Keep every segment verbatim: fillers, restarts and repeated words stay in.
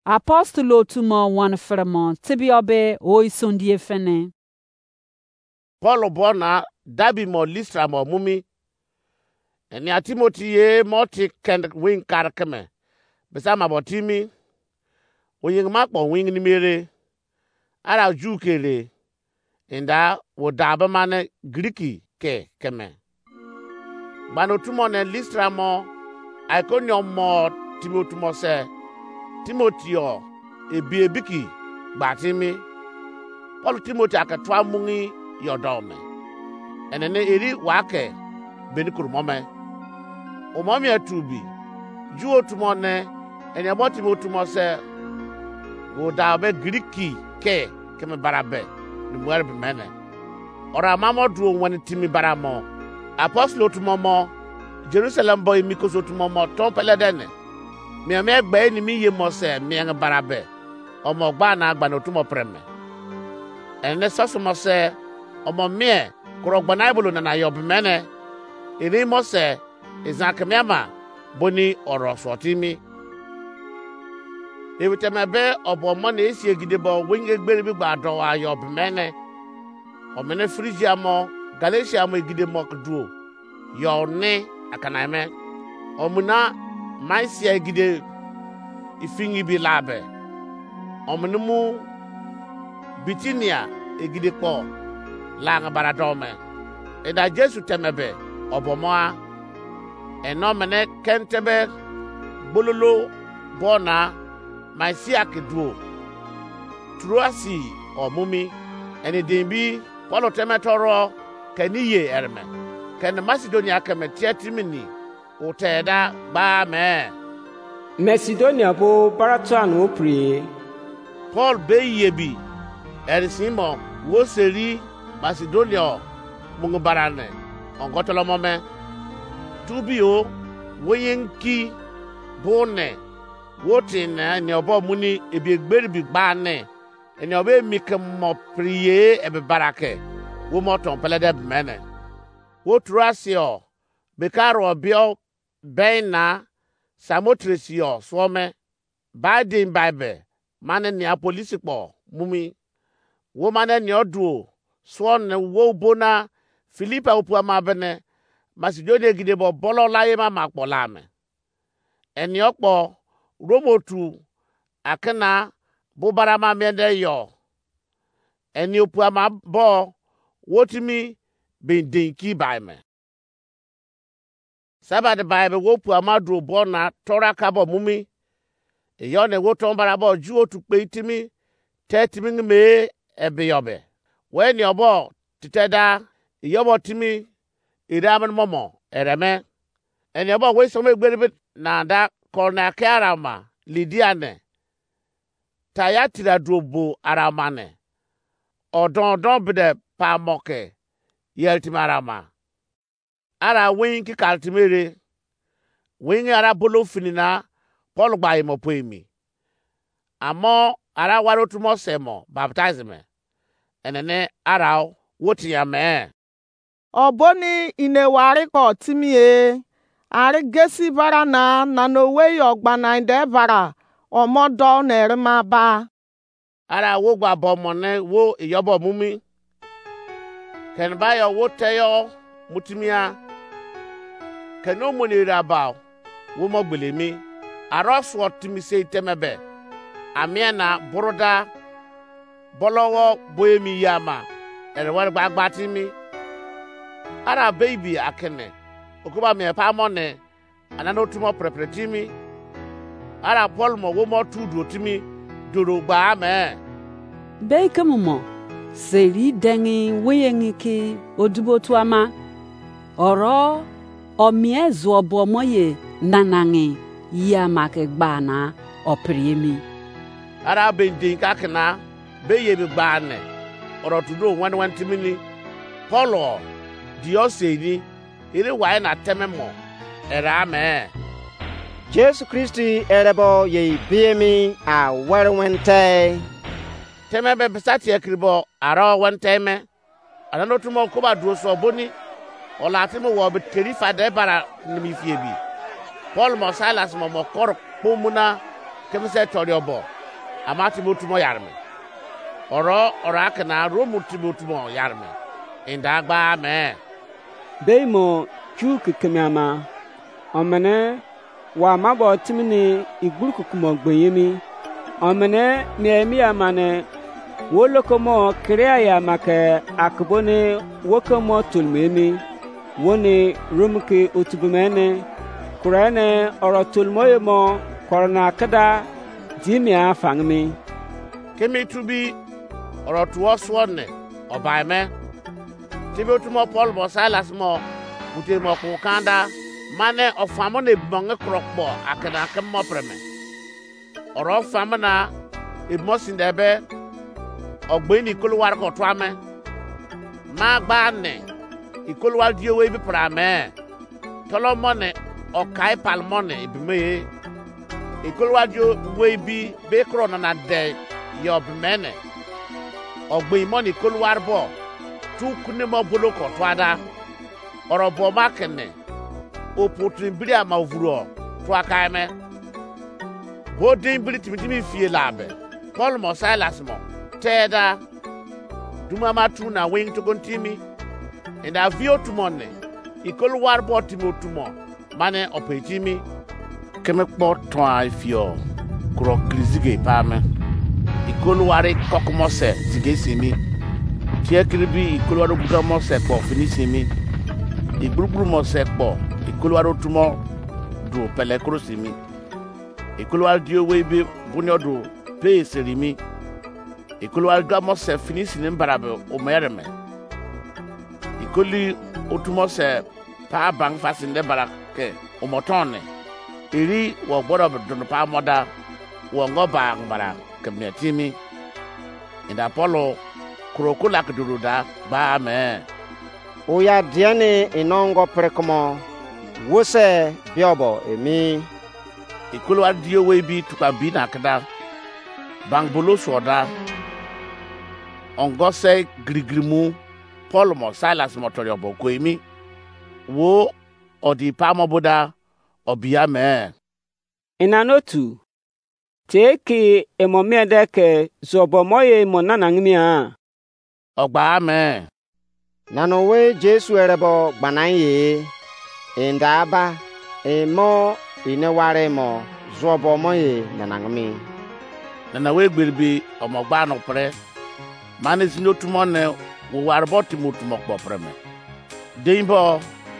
Apostolo tumo wan fremo tibiobe o isundie fene. Paul bona dabi mo Listra mo mumi. Eni a Timothy ye moti kend wing karkeme. Besa mabotimi. Oying makpo wing ni mere. Ara jukele. Inda wo daba mane Griki ke keme. Bano tumo ne Listra mo. Iconio mo Timothy mo se. Timothy o ebi ebiki batimi. Paul Timothy akatwa mungi yodome. Enene eri wake benikuru mome. Omomi atubi. Juo tumone enya boti motumo se wo dabe Griki ke keme barabe ni mwerbe mene. Ora mamo duo wani timi baramo. Apostolo tumomo Jerusalem boy mikoso tumomo ton peledene. Mi ame gbe ni mi ye mo se mi en barabe. Omo gba na agba no tumo preme. Ene soso mo se omo me kro gba na ibulu na na yob mene. Iri mo se izakemiama boni oro sotimi. Ewitemebe obo mo na esi egidebo winge gbere bi gba do wa yob mene. Omene Phrygia mo Galatia mo egidemo kduo. Yo ne akaname. Omuna Maisia gide ifingi bi labe. Omnumu Bitinia egide ko langa baradome. Eda Jesu temebe obomoa. Enomene kentebe bololo bona Maisia keduo. Truasi omumi. Eni dembi Paulo temetoro keniye erme. Ken Macedonia keme tietimini. Uteda ba me. Macedonia bo baratuan wo prie. Paul be yebi. Erisimo wo seri Macedonia mungu barane. Ongotolo mome. Tubio woyenki bone. Wotine ni obo muni ebi egberi bi gbane. Eni obe mikemo prie ebe barake. Wo moton pelede mene. Wo trasio bekaro bio Bena Samotresio swome Biden Bible mane ni apolisikpo mumi wo mane ni oduo swone wo bona Philippa opuama bene Macedonia gidebo bolo laye ma makpo lame eni okpo romotu akena bobarama mende yo eni opuama bo wotimi bendinki baime Sabad Bible wopu amadro bona tora kabo mumi. Eyone woton barabo juo tukpe itimi. Tetimi me ebe yobe. Weni obo titeda yobo timi iramen momo ereme. Eni obo wesome gberibit na da korna ke arama lidiane. Tayatira drobo aramane. Odon don bide pa moke yeltima arama. Ara wing ki kaltimere wing ara bolo finina Paul gba imo poemi amo ara waro tumo semo baptize me enene ara woti ya me Oboni inewari ko timie ari gesi bara na na no we yogba na inde bara omodo na erima ba ara wo gba bomo ne wo iyobo mumi ken ba yo wo teyo mutimia keno monira about wo mogbelemi aroswo timi sei temebe amiena broda bolowo boyemi yama erewar gbagbati ara baby akene okuba me pa mone anano tumo prepretimi ara Paul mo wo mo tudu timi doro gba me Beikamumo seri dengi weyengiki odubotu ama oro omiezo obomoye nanangi ya make gbana opriemi ara bendin kakena beye bi gbane oro tudo wan wan timini Paulo dioseni ire wa na tememo era me Jesu Kristi erebo ye biemi a werwente. Temebe besati ekribo ara wante me anano tumo koba duro so boni ola timo wo beteri fa de bara nimi fie bi Paul mo Silas mo mo kor pomuna kem se tori obo amati botumo yarme oro ora kana romu tibotumo yarme inda gba me Beimo chuk kemama omene wa mabo timini igulku kumo gbenyemi omene nehemi amane wolokomo kriya ya make akbone wokomo tulmemi woni rumke utubumene kurane orotulmoyemo korna kada dimia fangmi kemi tubi orotuo swonne obaime tibi otumo Paul mo Silas mo bute mo ko kanda mane ofamo ne bonge krokbo akana kemo preme oro famana e mosindebe ogbeni kolwar ko twame ma gbane ikolwar diewe bi prame tolomone o kai palmone ibime ikolwar dio we bi be krona na de yob mene ogbe money kolwar bo tu kune mo bolo ko twada orobo makene opotrin biri ama ovuro to akaime bodin biri timitimi fie labe Paul mo Silas mo teda duma matu na wing to continue and avio to money ikolwar bo timotumo mane opetimi keme kpo to afio kro krizige pame ikolware kokomose tigesimi tie kribi ikolwaro bugamose kpo finisimi igburu mose kpo ikolwaro tumo do pele krosimi ikolwar dio webi bunyodo pe serimi ikolwar gamose finisini mbarabe o mereme ikoli otumose pa bang fasinde barake o motone iri wo gboro do pa moda wo ngoba ngara kemiatimi inda Apollo krokula kuduruda ba me Oya diane inongo prekomo wose biobo emi ikolwar dio webi tukabi na kada bangbolo soda ongose grigrimu Paul mo Silas mo tori obo ko emi wo odi pa mo boda obia me inanotu teki emomiedeke zobo moye monanangmia ogba me nano we Jesu erebo gbananye indaba emo ineware mo zobo moye nanangmi nana we gbirbi omogba no pre manis no tumone wo warbo timotumo kpo preme deimbo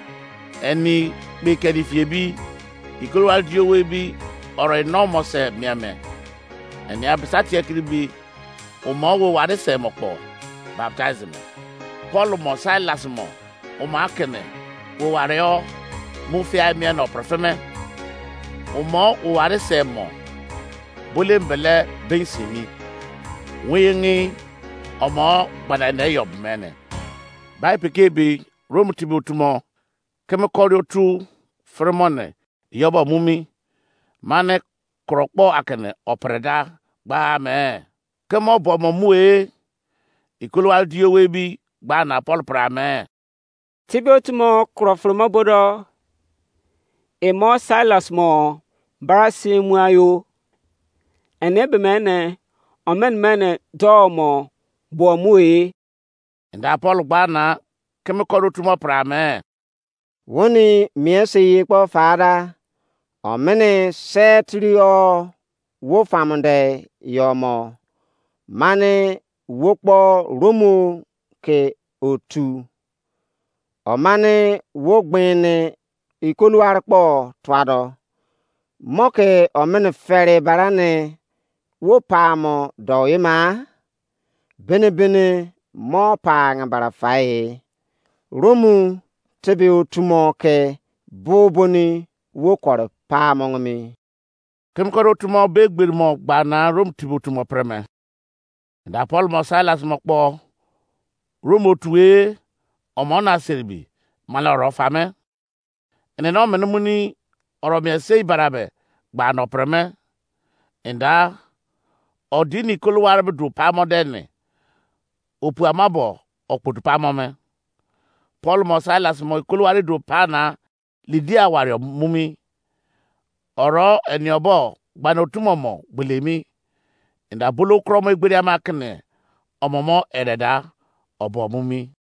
eni be kedi fiebi ikolwal dio we bi oro enomo se miame eni abisati akribi o mo wo ware se mokpo baptize me Paul mo Silas mo o ma kene wo ware o mu fia mi no profeme o mo o ware se mo bole mbele bensimi wengi o mo bana na yob mene bai pekebi rom tibotumo keme korio tu fremone yoba mumi mane krokpo akene opreda ba me kemo bo mo mue ikolwal dio webi ba na Paul prame Tibotumo krofromo bodo emo Silas mo barasi muayo enebe mene omen mene domo bo mue nda Paul ba na keme korio tumo prame woni miese yekpo fada omene setrio wo famde yomo mane wokpo romu ke otu omane wogbene ikolwarpo twado moke omene fere barane wo pamo doyima bene bene mo pa ngabara fae romu tebe otumo ke boboni wo kor pamo ngmi kem koro tumo begbir mo bana rom tibotumo preme nda Paul mo Silas mo kpo romo tuwe omona serbi mala ro fame ene no menumuni oro me sei barabe gba no preme nda odini kolwar be du pa modene opu amabo okpotu pa mome Paul mo Silas mo kolwar du pa na lidia wario mumi oro eniobo gbano tumomo bulemi inda bolo kromo egberi amakne omomo ededa obomumi